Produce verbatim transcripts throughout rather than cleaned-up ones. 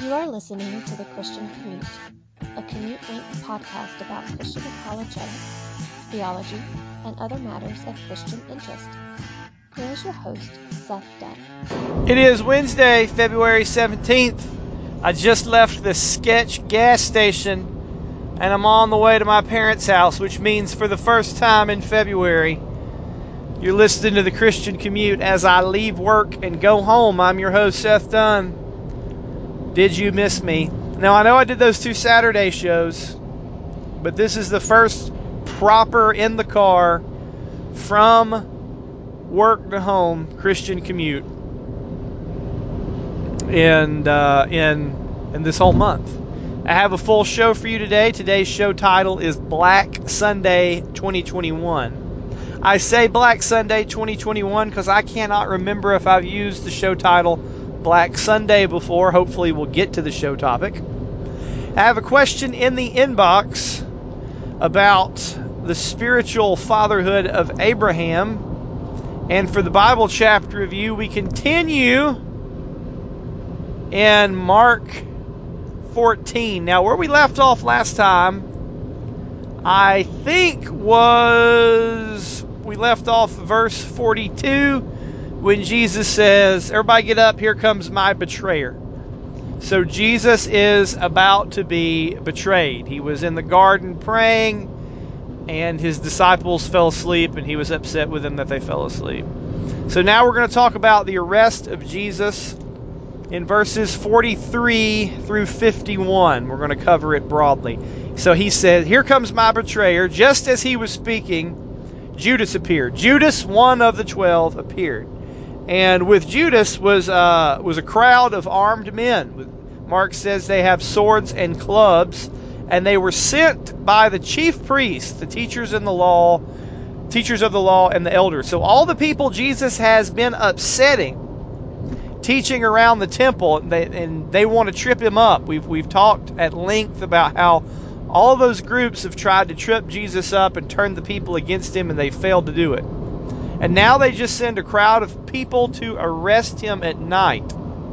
You are listening to The Christian Commute, a commute-length podcast about Christian apologetics, theology, and other matters of Christian interest. Here is your host, Seth Dunn. It is Wednesday, February seventeenth. I just left the Sketch gas station, and I'm on the way to my parents' house, which means for the first time in February, you're listening to The Christian Commute as I leave work and go home. I'm your host, Seth Dunn. Did you miss me? Now, I know I did those two Saturday shows, but this is the first proper in the car from work to home Christian commute and uh, in in this whole month. I have a full show for you today. Today's show title is Black Sunday twenty twenty-one. I say Black Sunday twenty twenty-one because I cannot remember if I've used the show title Black Sunday before. Hopefully we'll get to the show topic. I have a question in the inbox about the spiritual fatherhood of Abraham. And for the Bible chapter review, we continue in Mark fourteen. Now, where we left off last time, I think was we left off verse forty-two. When Jesus says, everybody get up, here comes my betrayer. So Jesus is about to be betrayed. He was in the garden praying, and his disciples fell asleep, and he was upset with them that they fell asleep. So now we're going to talk about the arrest of Jesus in verses forty-three through fifty-one. We're going to cover it broadly. So he said, here comes my betrayer. Just as he was speaking, Judas appeared. Judas, one of the twelve, appeared. And with Judas was uh, was a crowd of armed men. Mark says they have swords and clubs, and they were sent by the chief priests, the teachers in the law, teachers of the law, and the elders. So all the people Jesus has been upsetting, teaching around the temple, and they, and they want to trip him up. We've we've talked at length about how all those groups have tried to trip Jesus up and turn the people against him, and they failed to do it. And now they just send a crowd of people to arrest him at night.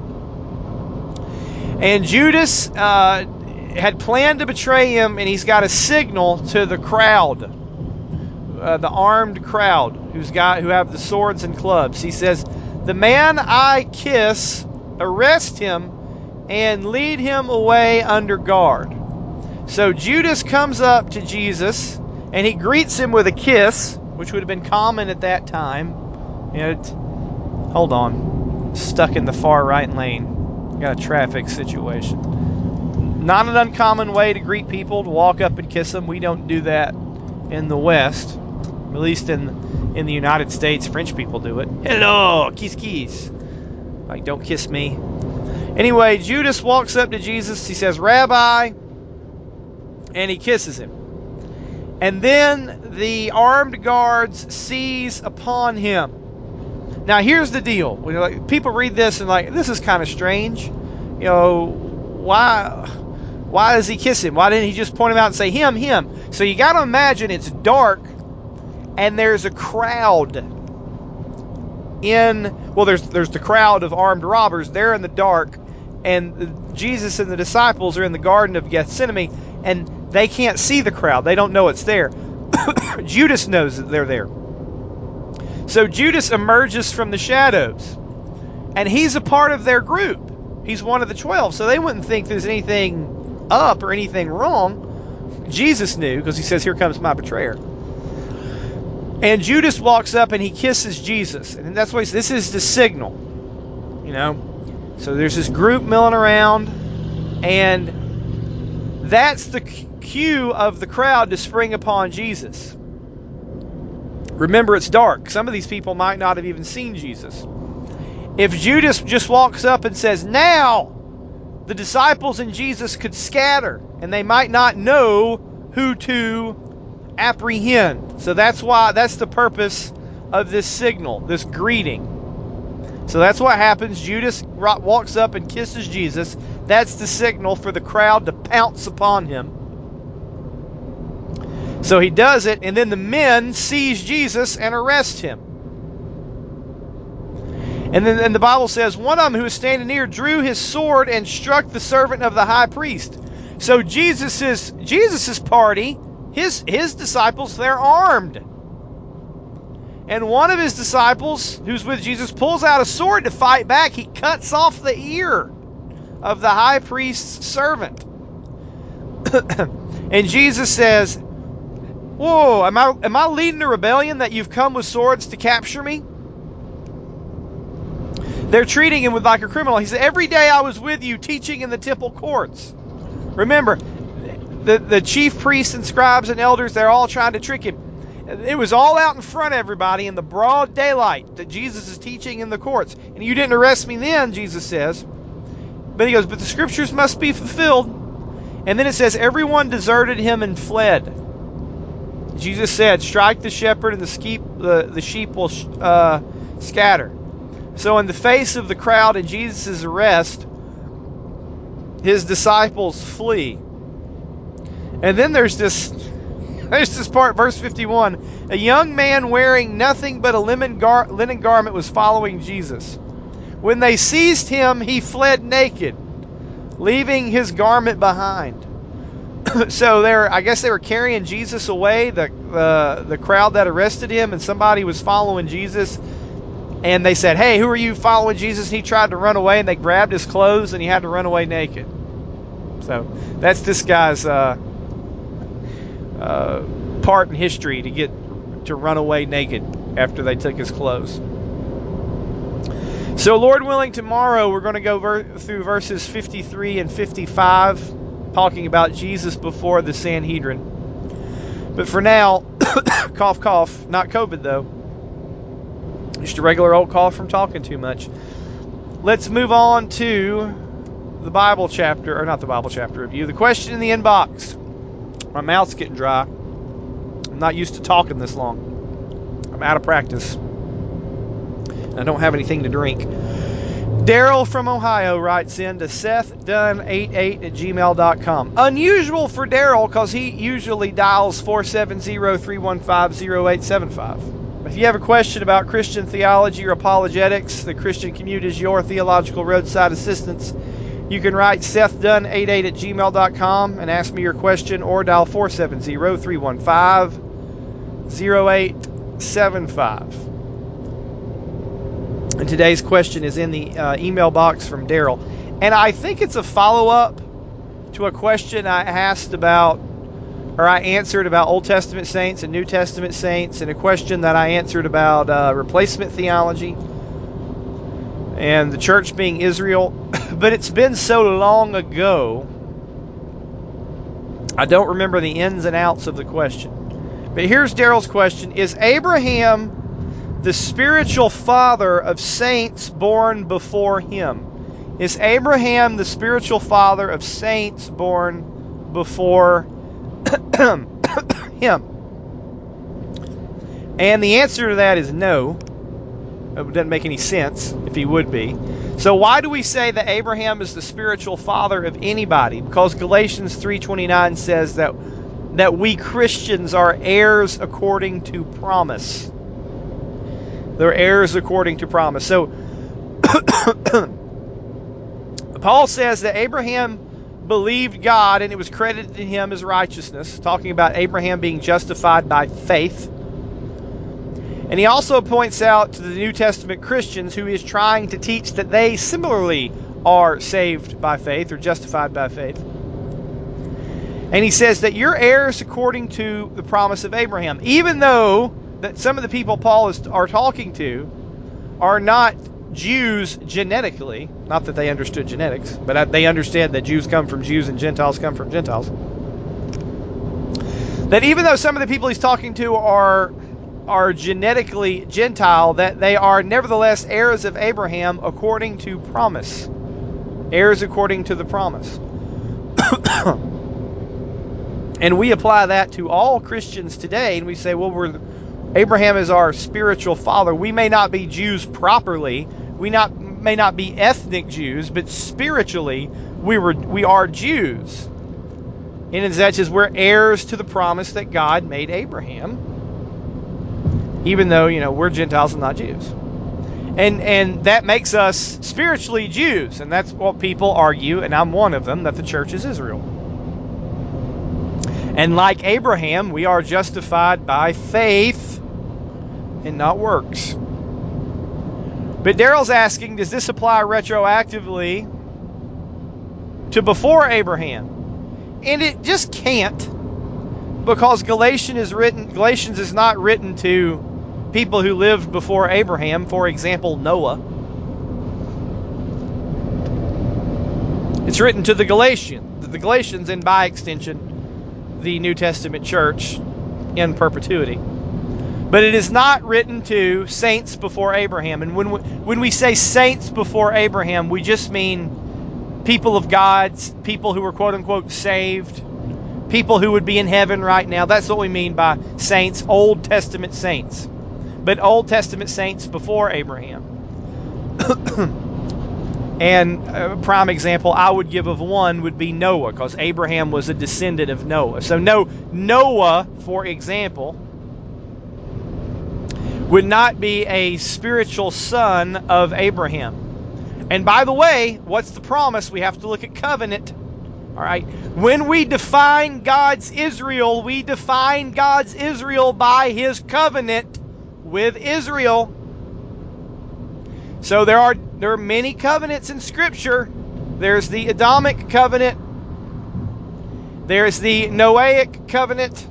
And Judas uh, had planned to betray him, and he's got a signal to the crowd, uh, the armed crowd who's got who have the swords and clubs. He says, "The man I kiss, arrest him and lead him away under guard." So Judas comes up to Jesus, and he greets him with a kiss, which would have been common at that time. You know, it, hold on. Stuck in the far right lane. Got a traffic situation. Not an uncommon way to greet people, to walk up and kiss them. We don't do that in the West. At least in, in the United States, French people do it. Hello, kiss kiss. Like, don't kiss me. Anyway, Judas walks up to Jesus. He says, "Rabbi," and he kisses him. And then the armed guards seize upon him. Now, here's the deal. When, like, people read this and like, this is kind of strange. You know, why, why does he kiss him? Why didn't he just point him out and say, him, him? So you got to imagine it's dark, and there's a crowd in, well, there's there's the crowd of armed robbers. They're in the dark, and Jesus and the disciples are in the Garden of Gethsemane, and they can't see the crowd. They don't know it's there. Judas knows that they're there. So Judas emerges from the shadows, and he's a part of their group. He's one of the twelve, so they wouldn't think there's anything up or anything wrong. Jesus knew, because he says, "Here comes my betrayer." And Judas walks up and he kisses Jesus, and that's why he says, this is the signal. You know, so there's this group milling around, and that's the cue of the crowd to spring upon Jesus. Remember, it's dark. Some of these people might not have even seen Jesus. If Judas just walks up and says, "Now," the disciples and Jesus could scatter, and they might not know who to apprehend. So that's why, that's the purpose of this signal, this greeting. So that's what happens. Judas walks up and kisses Jesus. That's the signal for the crowd to pounce upon him. So he does it, and then the men seize Jesus and arrest him. And then and the Bible says, one of them who was standing near drew his sword and struck the servant of the high priest. So Jesus's Jesus's party, his his disciples, they're armed. And one of his disciples, who's with Jesus, pulls out a sword to fight back. He cuts off the ear of the high priest's servant. And Jesus says, "Whoa, am I am I leading a rebellion that you've come with swords to capture me?" They're treating him with like a criminal. He said, "Every day I was with you teaching in the temple courts." Remember, the, the chief priests and scribes and elders, they're all trying to trick him. It was all out in front of everybody in the broad daylight that Jesus is teaching in the courts. And you didn't arrest me then, Jesus says. But he goes, but the scriptures must be fulfilled. And then it says, everyone deserted him and fled. Jesus said, strike the shepherd and the sheep, the, the sheep will uh, scatter. So in the face of the crowd and Jesus' arrest, his disciples flee. And then there's this there's this part, verse fifty-one. A young man wearing nothing but a linen, gar- linen garment was following Jesus. When they seized him, he fled naked, leaving his garment behind. So they're, I guess they were carrying Jesus away, the, the, the crowd that arrested him, and somebody was following Jesus. And they said, hey, who are you following Jesus? And he tried to run away, and they grabbed his clothes, and he had to run away naked. So that's this guy's uh, uh, part in history, to get to run away naked after they took his clothes. So Lord willing, tomorrow we're going to go ver- through verses fifty-three and fifty-five, talking about Jesus before the Sanhedrin. But for now, cough, cough, not COVID though. Just a regular old cough from talking too much. Let's move on to the Bible chapter, or not the Bible chapter review, the question in the inbox. My mouth's getting dry. I'm not used to talking this long. I'm out of practice. I don't have anything to drink. Daryl from Ohio writes in to Seth Dunn eighty-eight at gmail dot com. Unusual for Daryl because he usually dials four seven zero, three one five, zero eight seven five. If you have a question about Christian theology or apologetics, the Christian Commute is your theological roadside assistance. You can write Seth Dunn eighty-eight at gmail dot com and ask me your question, or dial four seven zero, three one five, zero eight seven five. And today's question is in the uh, email box from Daryl. And I think it's a follow-up to a question I asked about, or I answered about Old Testament saints and New Testament saints, and a question that I answered about uh, replacement theology and the church being Israel. But it's been so long ago, I don't remember the ins and outs of the question. But here's Daryl's question. Is Abraham the spiritual father of saints born before him? Is Abraham the spiritual father of saints born before him? And the answer to that is no. It doesn't make any sense if he would be. So why do we say that Abraham is the spiritual father of anybody? Because Galatians three twenty-nine says that that we Christians are heirs according to promise. They're heirs according to promise. So Paul says that Abraham believed God and it was credited to him as righteousness, talking about Abraham being justified by faith. And he also points out to the New Testament Christians who is trying to teach that they similarly are saved by faith or justified by faith. And he says that you're heirs according to the promise of Abraham, even though that some of the people Paul is are talking to are not Jews genetically. Not that they understood genetics, but they understand that Jews come from Jews and Gentiles come from Gentiles. That even though some of the people he's talking to are are genetically Gentile, that they are nevertheless heirs of Abraham according to promise. Heirs according to the promise. And we apply that to all Christians today, and we say, well, we're Abraham is our spiritual father. We may not be Jews properly, we not may not be ethnic Jews, but spiritually we were we are Jews. And in such as we're heirs to the promise that God made Abraham, even though, you know, we're Gentiles and not Jews. And and that makes us spiritually Jews, and that's what people argue, and I'm one of them, that the church is Israel. And like Abraham, we are justified by faith and not works. But Daryl's asking, does this apply retroactively to before Abraham? And it just can't, because Galatians is written Galatians is not written to people who lived before Abraham, for example, Noah. It's written to the Galatians, the Galatians, and by extension, the New Testament church in perpetuity. But it is not written to saints before Abraham. And when we, when we say saints before Abraham, we just mean people of God, people who were quote-unquote saved, people who would be in heaven right now. That's what we mean by saints, Old Testament saints. But Old Testament saints before Abraham. And a prime example I would give of one would be Noah, because Abraham was a descendant of Noah. So no, Noah, for example, would not be a spiritual son of Abraham. And by the way, what's the promise? We have to look at covenant. All right. When we define God's Israel, we define God's Israel by His covenant with Israel. So there are there are many covenants in Scripture. There's the Adamic covenant. There's the Noahic covenant.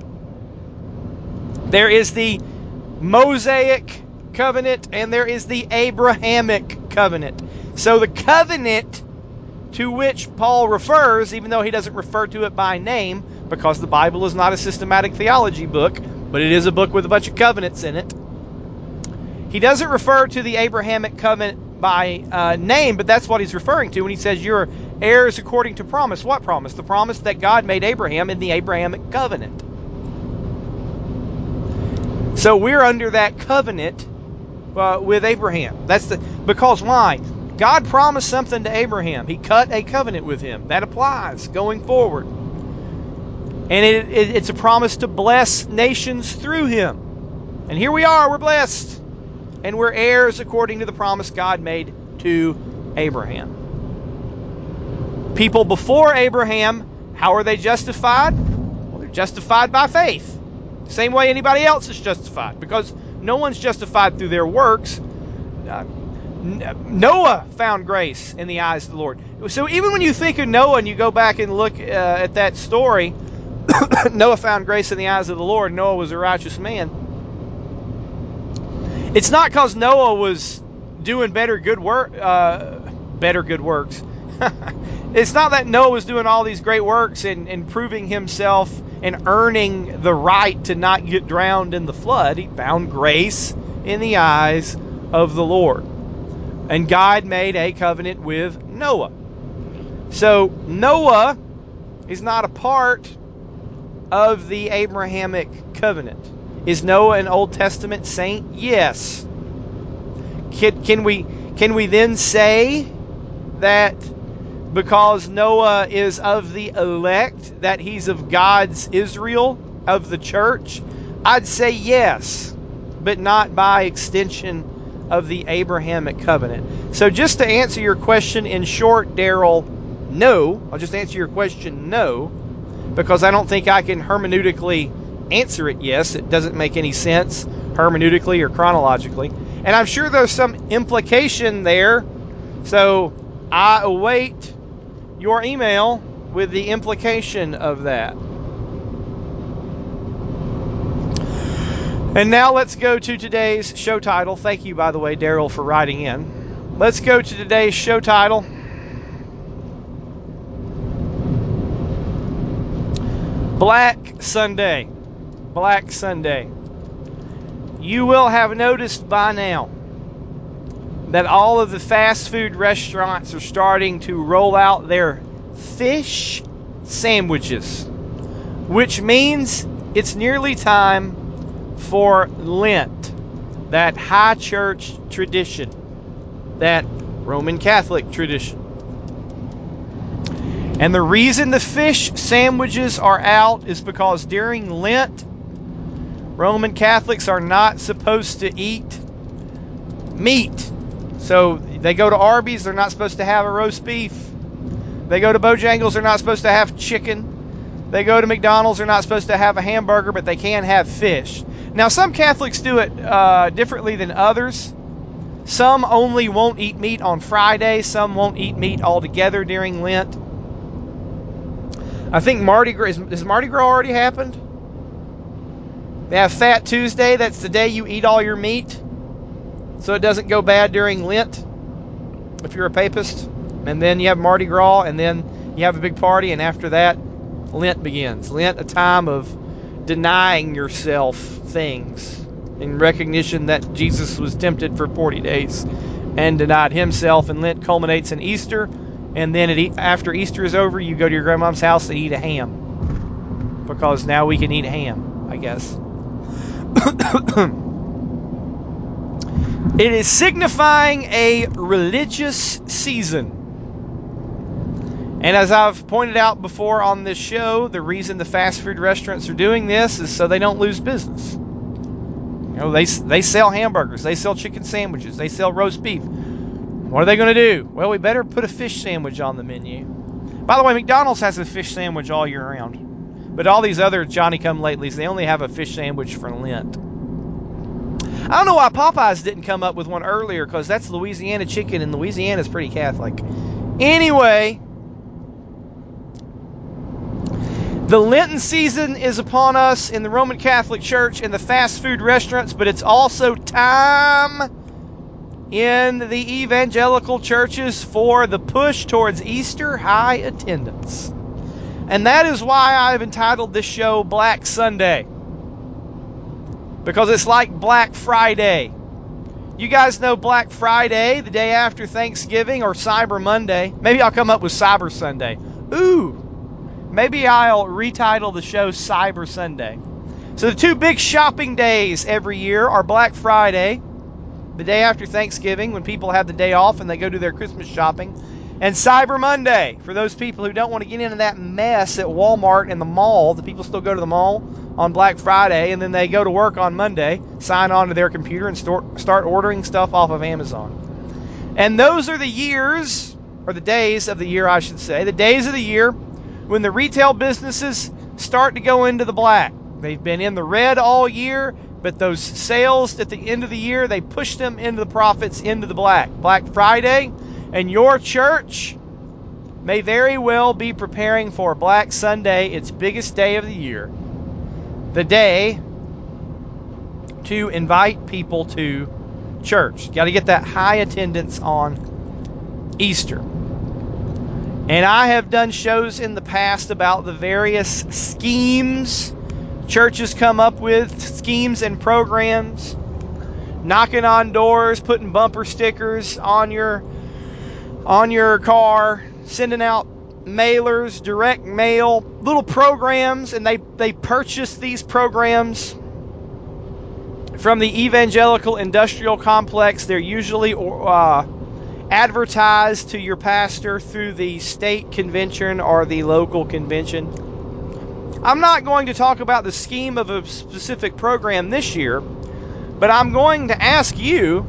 There is the Mosaic covenant, and there is the Abrahamic covenant. So the covenant to which Paul refers, even though he doesn't refer to it by name, because the Bible is not a systematic theology book, but it is a book with a bunch of covenants in it. He doesn't refer to the Abrahamic covenant by uh, name, but that's what he's referring to when he says you're heirs according to promise. What promise? The promise that God made Abraham in the Abrahamic covenant. So we're under that covenant uh, with Abraham. That's the because why? God promised something to Abraham. He cut a covenant with him. That applies going forward. And it, it, it's a promise to bless nations through him. And here we are, we're blessed. And we're heirs according to the promise God made to Abraham. People before Abraham, how are they justified? Well, they're justified by faith. Same way anybody else is justified, because no one's justified through their works. Uh, Noah found grace in the eyes of the Lord. So even when you think of Noah and you go back and look uh, at that story, Noah found grace in the eyes of the Lord. Noah was a righteous man. It's not because Noah was doing better good work, uh, better good works. It's not that Noah was doing all these great works and, and proving himself and earning the right to not get drowned in the flood. He found grace in the eyes of the Lord. And God made a covenant with Noah. So Noah is not a part of the Abrahamic covenant. Is Noah an Old Testament saint? Yes. Can, can we can we then say that because Noah is of the elect, that he's of God's Israel, of the church? I'd say yes, but not by extension of the Abrahamic covenant. So just to answer your question in short, Daryl, no. I'll just answer your question no, because I don't think I can hermeneutically answer it yes. It doesn't make any sense hermeneutically or chronologically. And I'm sure there's some implication there. So I await your email with the implication of that. And now let's go to today's show title. Thank you, by the way, Daryl, for writing in. Let's go to today's show title. Black Sunday. Black Sunday. You will have noticed by now that all of the fast food restaurants are starting to roll out their fish sandwiches, which means it's nearly time for Lent, that high church tradition, that Roman Catholic tradition. And the reason the fish sandwiches are out is because during Lent, Roman Catholics are not supposed to eat meat. So they go to Arby's, they're not supposed to have a roast beef. They go to Bojangles, they're not supposed to have chicken. They go to McDonald's, they're not supposed to have a hamburger, but they can have fish. Now, some Catholics do it uh, differently than others. Some only won't eat meat on Friday. Some won't eat meat altogether during Lent. I think Mardi Gras, has Mardi Gras already happened? They have Fat Tuesday. That's the day you eat all your meat, so it doesn't go bad during Lent if you're a papist. And then you have Mardi Gras, and then you have a big party, and after that, Lent begins. Lent, a time of denying yourself things in recognition that Jesus was tempted for forty days and denied himself, and Lent culminates in Easter. And then it, after Easter is over, you go to your grandmom's house to eat a ham, because now we can eat ham, I guess. It is signifying a religious season. And as I've pointed out before on this show, the reason the fast food restaurants are doing this is so they don't lose business. You know, they, they sell hamburgers, they sell chicken sandwiches, they sell roast beef. What are they going to do? Well, we better put a fish sandwich on the menu. By the way, McDonald's has a fish sandwich all year round. But all these other Johnny-come-latelys, they only have a fish sandwich for Lent. I don't know why Popeyes didn't come up with one earlier, because that's Louisiana chicken, and Louisiana's pretty Catholic. Anyway, the Lenten season is upon us in the Roman Catholic Church and the fast food restaurants, but it's also time in the evangelical churches for the push towards Easter high attendance. And that is why I've entitled this show Black Sunday, because it's like Black Friday. You guys know Black Friday, the day after Thanksgiving, or Cyber Monday. Maybe I'll come up with Cyber Sunday. Ooh, maybe I'll retitle the show Cyber Sunday. So the two big shopping days every year are Black Friday, the day after Thanksgiving, when people have the day off and they go do their Christmas shopping, and Cyber Monday, for those people who don't want to get into that mess at Walmart and the mall. The people still go to the mall on Black Friday, and then they go to work on Monday, sign on to their computer, and start ordering stuff off of Amazon. And those are the years, or the days of the year, I should say, the days of the year when the retail businesses start to go into the black. They've been in the red all year, but those sales at the end of the year, they push them into the profits, into the black. Black Friday, and your church may very well be preparing for Black Sunday, its biggest day of the year. The day to invite people to church. You got to get that high attendance on Easter. And I have done shows in the past about the various schemes churches come up with, schemes and programs, knocking on doors, putting bumper stickers on your on your car, sending out mailers, direct mail, little programs, and they, they purchase these programs from the evangelical industrial complex. They're usually uh, advertised to your pastor through the state convention or the local convention. I'm not going to talk about the scheme of a specific program this year, but I'm going to ask you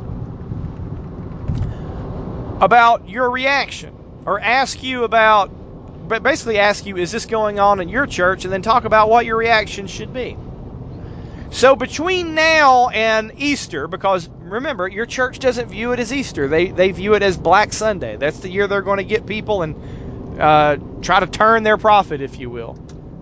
about your reaction, or ask you about, but basically ask you, is this going on in your church, and then talk about what your reaction should be. So between now and Easter, because remember, your church doesn't view it as Easter, they they view it as Black Sunday. That's the year they're going to get people and uh, try to turn their profit, if you will.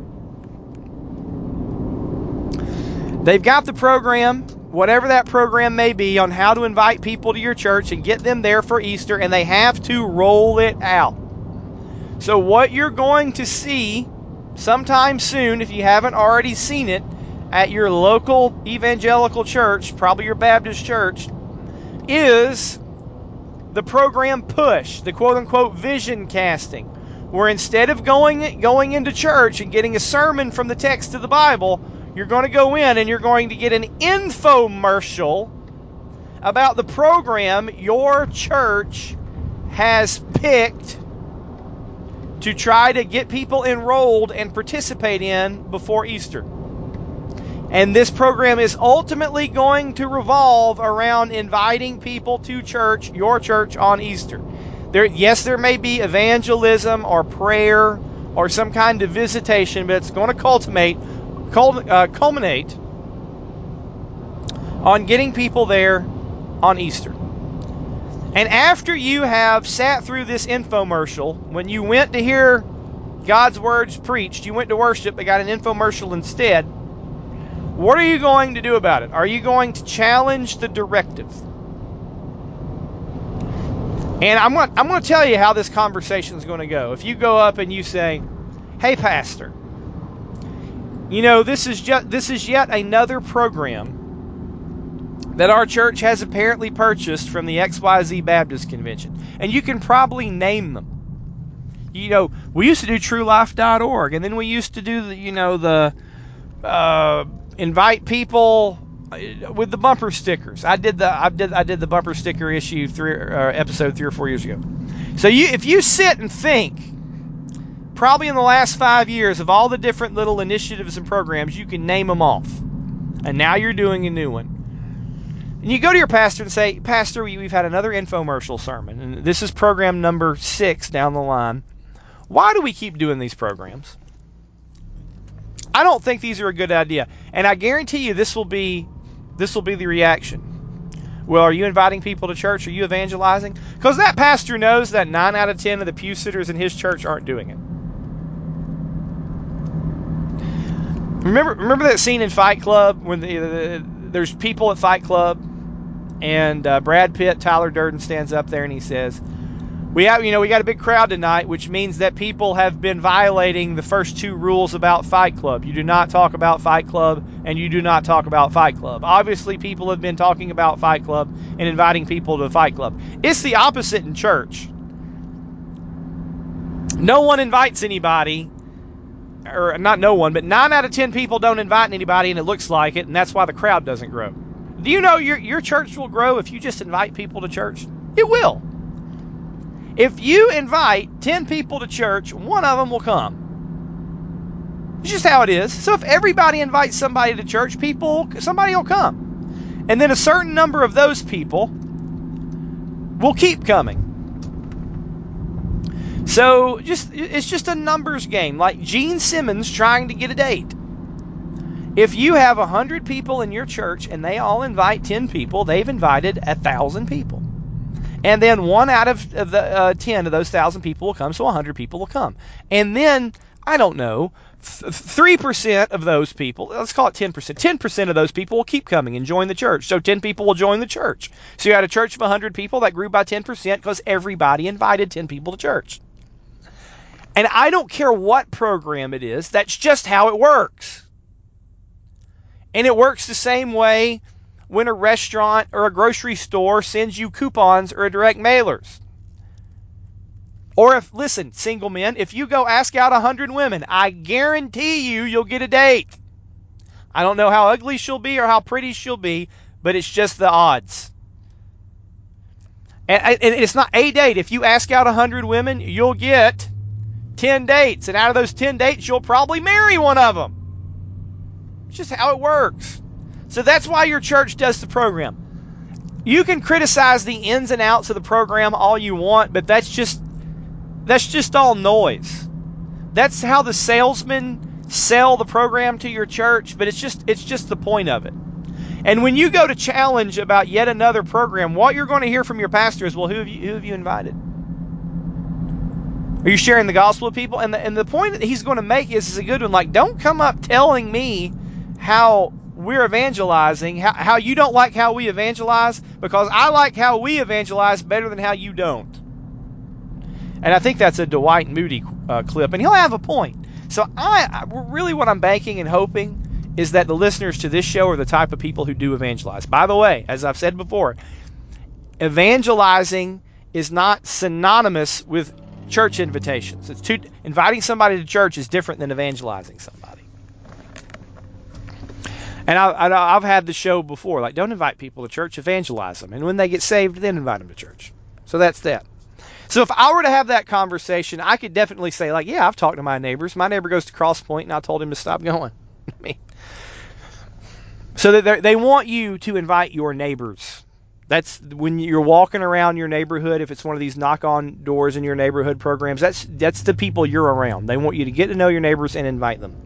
They've got the program, whatever that program may be, on how to invite people to your church and get them there for Easter, and they have to roll it out. So what you're going to see sometime soon, if you haven't already seen it, at your local evangelical church, probably your Baptist church, is the program push, the quote-unquote vision casting, where instead of going going into church and getting a sermon from the text of the Bible, you're going to go in and you're going to get an infomercial about the program your church has picked to try to get people enrolled and participate in before Easter. And this program is ultimately going to revolve around inviting people to church, your church, on Easter. There, yes, there may be evangelism or prayer or some kind of visitation, but it's going to culminate, uh, culminate on getting people there on Easter. And after you have sat through this infomercial, when you went to hear God's words preached, you went to worship but got an infomercial instead, what are you going to do about it? Are you going to challenge the directive? And I'm going, I'm going to tell you how this conversation is going to go. If you go up and you say, "Hey, Pastor, you know, this is just this is yet another program that our church has apparently purchased from the X Y Z Baptist Convention," and you can probably name them. You know, we used to do true life dot org, and then we used to do the, you know, the uh, invite people with the bumper stickers. I did the I did I did the bumper sticker issue three uh, episode three or four years ago. So you, if you sit and think, probably in the last five years of all the different little initiatives and programs, you can name them off. And now you're doing a new one. And you go to your pastor and say, "Pastor, we, we've had another infomercial sermon, and this is program number six down the line. Why do we keep doing these programs? I don't think these are a good idea." And I guarantee you this will be this will be the reaction. "Well, are you inviting people to church? Are you evangelizing?" Because that pastor knows that nine out of ten of the pew sitters in his church aren't doing it. Remember remember that scene in Fight Club when the, the, there's people at Fight Club and uh, Brad Pitt, Tyler Durden stands up there and he says, We have, you know, we got a big crowd tonight, which means that people have been violating the first two rules about Fight Club. You do not talk about Fight Club, and you do not talk about Fight Club. Obviously, people have been talking about Fight Club and inviting people to Fight Club. It's the opposite in church. No one invites anybody, or not no one, but nine out of ten people don't invite anybody, and it looks like it, and that's why the crowd doesn't grow. Do you know your your church will grow if you just invite people to church? It will. If you invite ten people to church, one of them will come. It's just how it is. So if everybody invites somebody to church, people, somebody will come. And then a certain number of those people will keep coming. So just it's just a numbers game, like Gene Simmons trying to get a date. If you have one hundred people in your church and they all invite ten people, they've invited one thousand people. And then one out of, of the uh, ten of those one thousand people will come, so one hundred people will come. And then, I don't know, th- three percent of those people, let's call it ten percent, ten percent of those people will keep coming and join the church. So ten people will join the church. So you had a church of one hundred people that grew by ten percent because everybody invited ten people to church. And I don't care what program it is, that's just how it works. And it works the same way when a restaurant or a grocery store sends you coupons or direct mailers. Or if, listen, single men, if you go ask out one hundred women, I guarantee you you'll get a date. I don't know how ugly she'll be or how pretty she'll be, but it's just the odds. And, and it's not a date. If you ask out one hundred women, you'll get ten dates. And out of those ten dates, you'll probably marry one of them. It's just how it works. So that's why your church does the program. You can criticize the ins and outs of the program all you want, but that's just that's just all noise. That's how the salesmen sell the program to your church, but it's just it's just the point of it. And when you go to challenge about yet another program, what you're going to hear from your pastor is, well, who have you, who have you invited? Are you sharing the gospel with people? And the, and the point that he's going to make is, is a good one. Like, don't come up telling me how we're evangelizing, how, how you don't like how we evangelize, because I like how we evangelize better than how you don't. And I think that's a Dwight Moody uh, clip, and he'll have a point. So I, I really what I'm banking and hoping is that the listeners to this show are the type of people who do evangelize. By the way, as I've said before, evangelizing is not synonymous with church invitations. It's too, inviting somebody to church is different than evangelizing somebody. And I, I've had the show before, like, don't invite people to church, evangelize them. And when they get saved, then invite them to church. So that's that. So if I were to have that conversation, I could definitely say, like, yeah, I've talked to my neighbors. My neighbor goes to Cross Point, and I told him to stop going. I mean, So that they want you to invite your neighbors. That's when you're walking around your neighborhood. If it's one of these knock-on doors in your neighborhood programs, that's that's the people you're around. They want you to get to know your neighbors and invite them.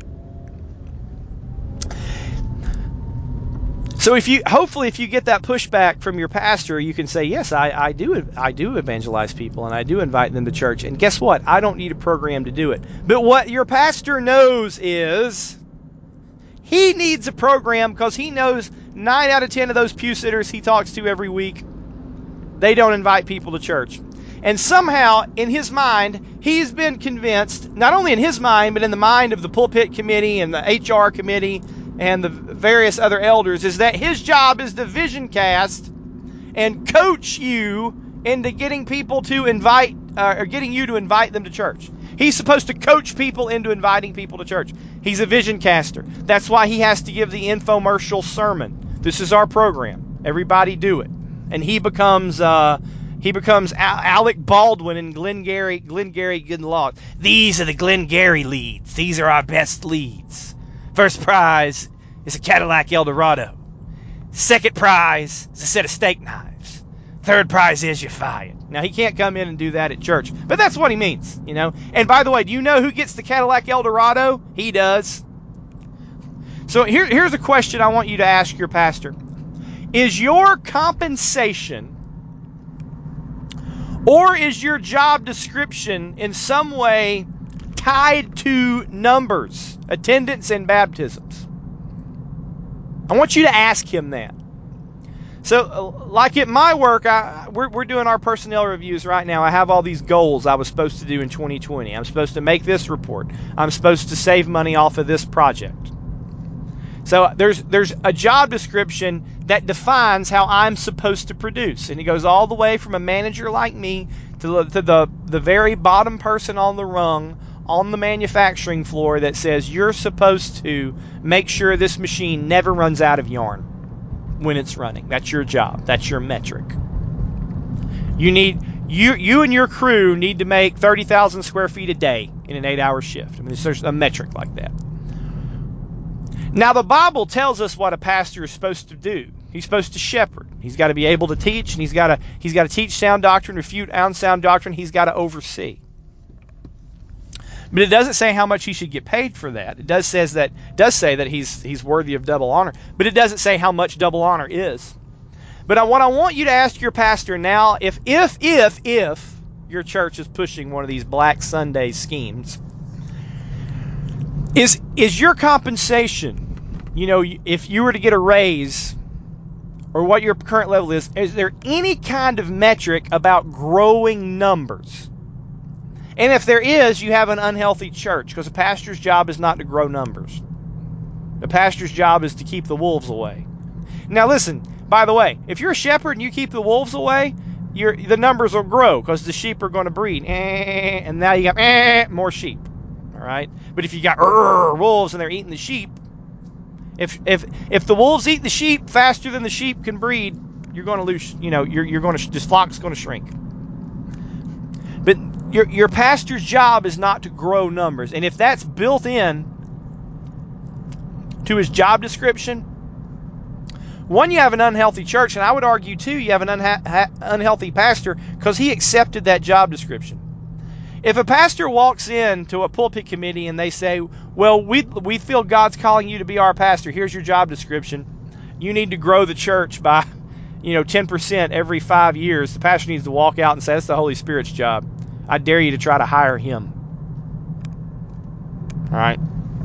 So if you, hopefully, if you get that pushback from your pastor, you can say, yes, I, I do I do evangelize people and I do invite them to church. And guess what? I don't need a program to do it. But what your pastor knows is he needs a program because he knows nine out of ten of those pew sitters he talks to every week, they don't invite people to church. And somehow, in his mind, he's been convinced, not only in his mind, but in the mind of the pulpit committee and the H R committee and the various other elders, is that his job is to vision cast and coach you into getting people to invite, uh, or getting you to invite them to church. He's supposed to coach people into inviting people to church. He's a vision caster. That's why he has to give the infomercial sermon. This is our program. Everybody do it. And he becomes uh, he becomes Al- Alec Baldwin and Glengarry Glengarry Good Law. These are the Glengarry leads. These are our best leads. First prize is a Cadillac Eldorado. Second prize is a set of steak knives. Third prize is you're fired. Now, he can't come in and do that at church, but that's what he means, you know. And by the way, do you know who gets the Cadillac Eldorado? He does. So here, here's a question I want you to ask your pastor. Is your compensation or is your job description in some way tied to numbers, attendance, and baptisms? I want you to ask him that. So, like at my work, I, we're, we're doing our personnel reviews right now. I have all these goals I was supposed to do in twenty twenty. I'm supposed to make this report. I'm supposed to save money off of this project. So there's there's a job description that defines how I'm supposed to produce. And it goes all the way from a manager like me to the, to the, the very bottom person on the rung on the manufacturing floor that says you're supposed to make sure this machine never runs out of yarn when it's running. That's your job. That's your metric. You need you you and your crew need to make thirty thousand square feet a day in an eight-hour shift. I mean, there's a metric like that. Now, the Bible tells us what a pastor is supposed to do. He's supposed to shepherd. He's got to be able to teach, and he's got to he's got to teach sound doctrine, refute unsound doctrine. He's got to oversee. But it doesn't say how much he should get paid for that. It does says that does say that he's he's worthy of double honor, but it doesn't say how much double honor is. But I, what I want you to ask your pastor now, if if if if your church is pushing one of these Black Sunday schemes, is is your compensation, you know, if you were to get a raise or what your current level is, is there any kind of metric about growing numbers? And if there is, you have an unhealthy church, because a pastor's job is not to grow numbers. The pastor's job is to keep the wolves away. Now listen, by the way, if you're a shepherd and you keep the wolves away, your the numbers will grow because the sheep are going to breed. And now you got more sheep. All right? But if you got wolves and they're eating the sheep, if if if the wolves eat the sheep faster than the sheep can breed, you're going to lose, you know, you're you're going to this flock's going to shrink. But Your your pastor's job is not to grow numbers. And if that's built in to his job description, one, you have an unhealthy church, and I would argue, too, you have an unha- ha- unhealthy pastor because he accepted that job description. If a pastor walks in to a pulpit committee and they say, well, we we feel God's calling you to be our pastor. Here's your job description. You need to grow the church by, you know, ten percent every five years. The pastor needs to walk out and say, that's the Holy Spirit's job. I dare you to try to hire him. All right?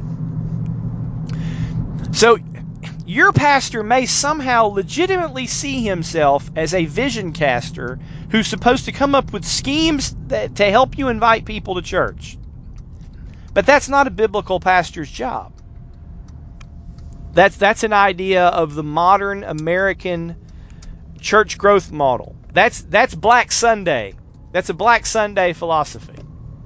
So, your pastor may somehow legitimately see himself as a vision caster who's supposed to come up with schemes that, to help you invite people to church. But that's not a biblical pastor's job. That's, that's an idea of the modern American church growth model. That's, that's Black Sunday. That's a Black Sunday philosophy.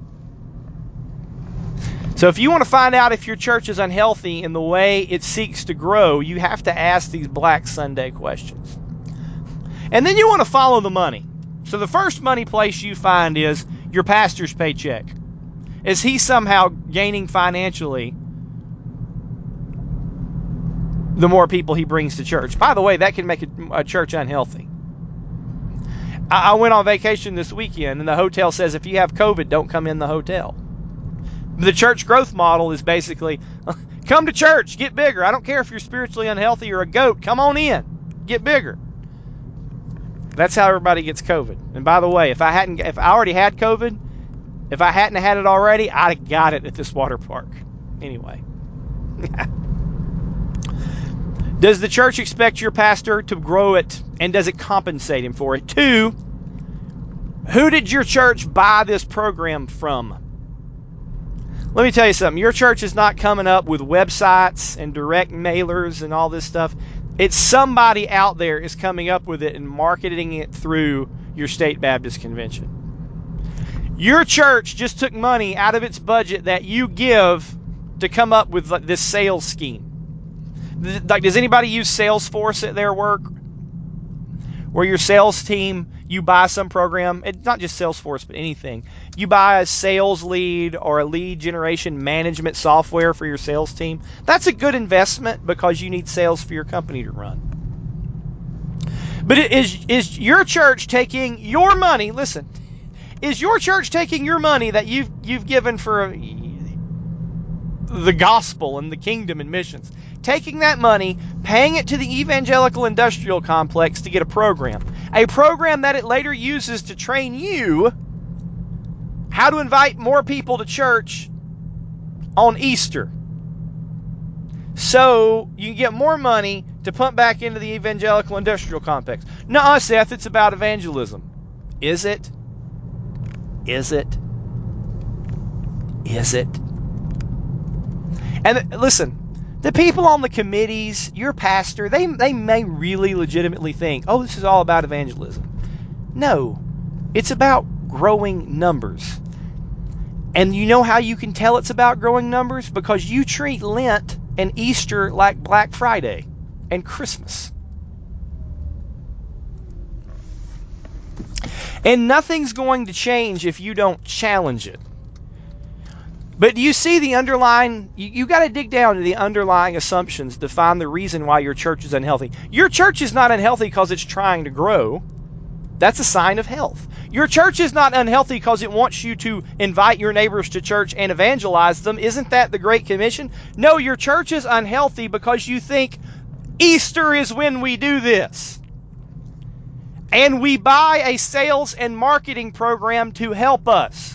So if you want to find out if your church is unhealthy in the way it seeks to grow, you have to ask these Black Sunday questions. And then you want to follow the money. So the first money place you find is your pastor's paycheck. Is he somehow gaining financially the more people he brings to church. By the way, that can make a, a church unhealthy. I, I went on vacation this weekend, and the hotel says if you have COVID, don't come in the hotel. The church growth model is basically, come to church, get bigger. I don't care if you're spiritually unhealthy or a goat. Come on in, get bigger. That's how everybody gets COVID. And by the way, if I hadn't, if I already had COVID, if I hadn't had it already, I'd have got it at this water park. Anyway. Does the church expect your pastor to grow it, and does it compensate him for it? Two, who did your church buy this program from? Let me tell you something. Your church is not coming up with websites and direct mailers and all this stuff. It's somebody out there is coming up with it and marketing it through your state Baptist convention. Your church just took money out of its budget that you give to come up with this sales scheme. Like, does anybody use Salesforce at their work? Where your sales team, you buy some program, it's not just Salesforce, but anything. You buy a sales lead or a lead generation management software for your sales team. That's a good investment because you need sales for your company to run. But is, is your church taking your money, listen, is your church taking your money that you've, you've given for the gospel and the kingdom and missions, taking that money, paying it to the evangelical industrial complex to get a program, a program that it later uses to train you how to invite more people to church on Easter, so you can get more money to pump back into the evangelical industrial complex? No, Seth, it's about evangelism. Is it? Is it? Is it? And listen, the people on the committees, your pastor, they, they may really legitimately think, oh, this is all about evangelism. No, it's about growing numbers. And you know how you can tell it's about growing numbers? Because you treat Lent and Easter like Black Friday and Christmas. And nothing's going to change if you don't challenge it. But do you see the underlying, you, you got to dig down to the underlying assumptions to find the reason why your church is unhealthy. Your church is not unhealthy because it's trying to grow. That's a sign of health. Your church is not unhealthy because it wants you to invite your neighbors to church and evangelize them. Isn't that the Great Commission? No, your church is unhealthy because you think Easter is when we do this. And we buy a sales and marketing program to help us.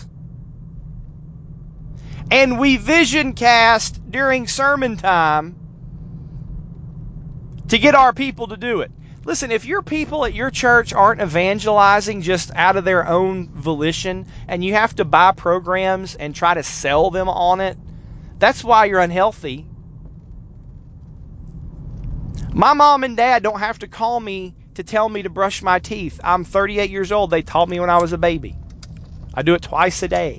And we vision cast during sermon time to get our people to do it. Listen, if your people at your church aren't evangelizing just out of their own volition, and you have to buy programs and try to sell them on it, that's why you're unhealthy. My mom and dad don't have to call me to tell me to brush my teeth. I'm thirty-eight years old. They taught me when I was a baby. I do it twice a day.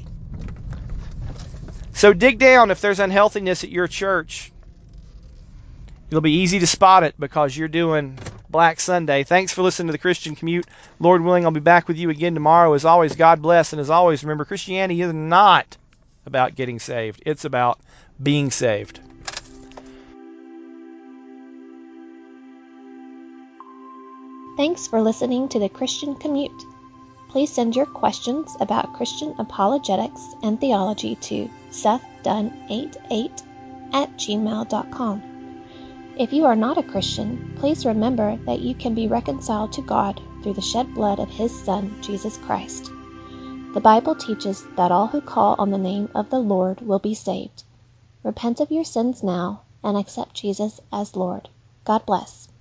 So dig down if there's unhealthiness at your church. It'll be easy to spot it because you're doing Black Sunday. Thanks for listening to the Christian Commute. Lord willing, I'll be back with you again tomorrow. As always, God bless. And as always, remember, Christianity is not about getting saved. It's about being saved. Thanks for listening to the Christian Commute. Please send your questions about Christian apologetics and theology to seth dunn eighty-eight at gmail dot com. If you are not a Christian, please remember that you can be reconciled to God through the shed blood of His Son, Jesus Christ. The Bible teaches that all who call on the name of the Lord will be saved. Repent of your sins now and accept Jesus as Lord. God bless.